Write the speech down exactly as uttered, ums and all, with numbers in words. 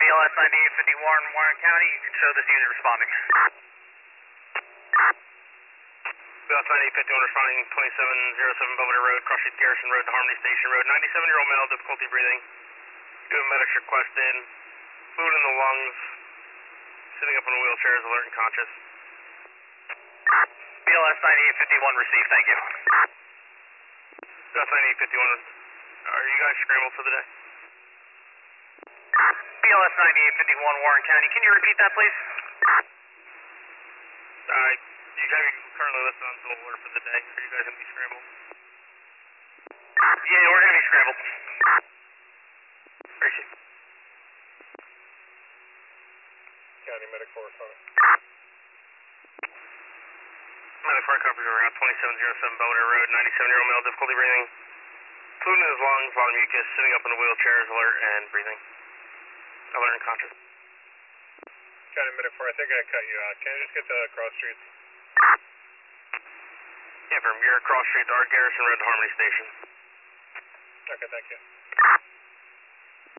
L S ninety-eight fifty-one, Warren County, you can show this unit responding. B L S ninety-eight fifty-one responding, twenty-seven oh seven Belvedere Road, Cross Street Garrison Road to Harmony Station Road. ninety-seven-year-old male, difficulty breathing. Doing medics requested. Fluid in the lungs. Sitting up in a wheelchair, is alert and conscious. B L S ninety-eight fifty-one received, thank you. B L S ninety-eight fifty-one, are you guys scrambled for the day? B L S ninety-eight fifty-one, Warren County, can you repeat that, please? Uh, you guys are currently listed on dual alert for the day. Are you guys going to be scrambled? Yeah, we're going to be scrambled. Appreciate it. County Medic four responding. Medic four recovery around twenty-seven oh seven Belvedere Road, ninety-seven-year-old male, difficulty breathing. Fluid in his lungs, a lot of mucus, sitting up in a wheelchair, is alert and breathing. Alert and conscious. County Medic four, I think I cut you out. Can I just get the cross streets? Yeah, from your cross streets, Art Garrison Road to Harmony Station. Okay, thank you.